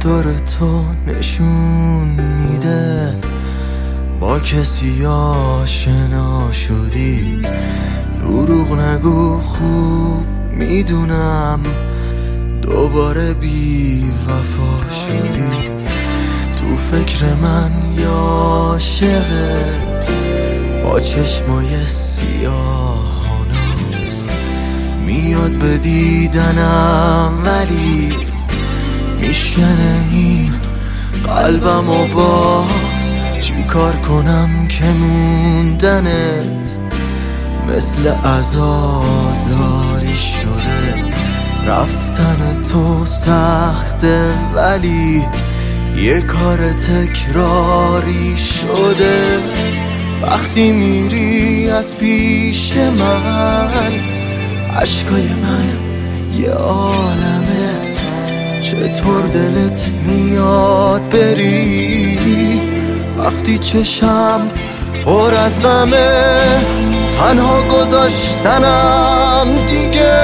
رفتار تو نشون میده با کسی آشنا شدی. دروغ نگو، خوب میدونم دوباره بی وفا شدی. تو فکر من یا عاشقه با چشمای سیاهاناست، میاد به دیدنم ولی میشکنه این قلبم و باز چی کار کنم که موندنت مثل عزاداری شده. رفتن تو سخته ولی یه کار تکراری شده. وقتی میری از پیش من اشکای من یه عالمه، چطور دلت میاد بری وقتی چشم پر از غمه. تنها گذاشتنم دیگه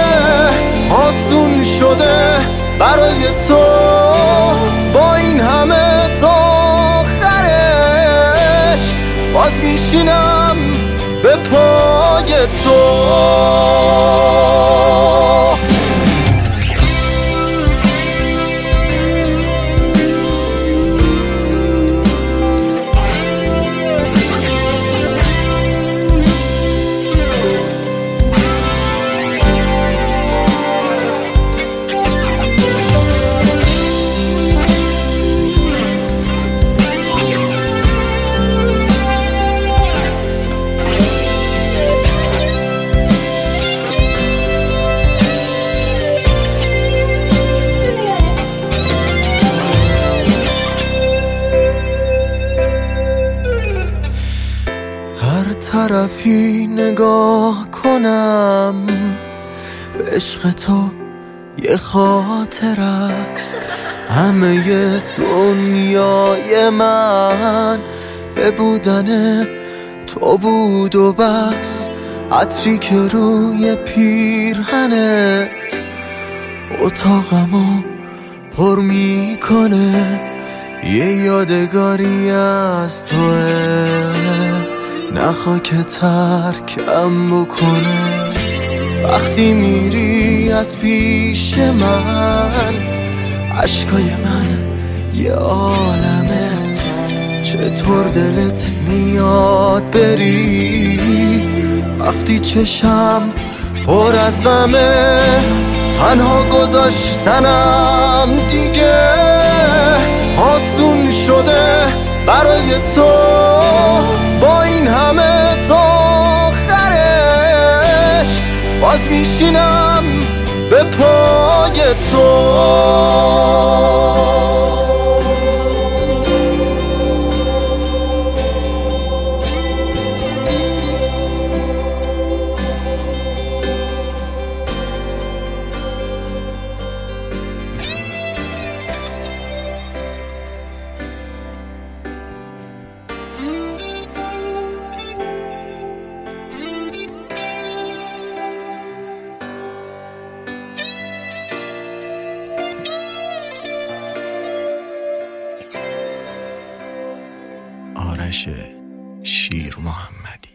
آسون شده برای تو، با این همه تا آخرش باز میشینم به پای تو. طرفی نگاه کنم به عشق تو یه خاطر است. همه دنیای من به بودن تو بود و بس. عطری که روی پیرهنت اتاقمو پر میکنه، یه یادگاری از توه، نخوا که ترکم بکنه. وقتی میری از پیش من اشکای من یه عالمه، چطور دلت میاد بری وقتی چشم پر از غمه. تنها گذاشتنم دیگه آسون شده برای تو، با این همه تا آخرش باز میشینم به پای تو. آرش شیر محمدی.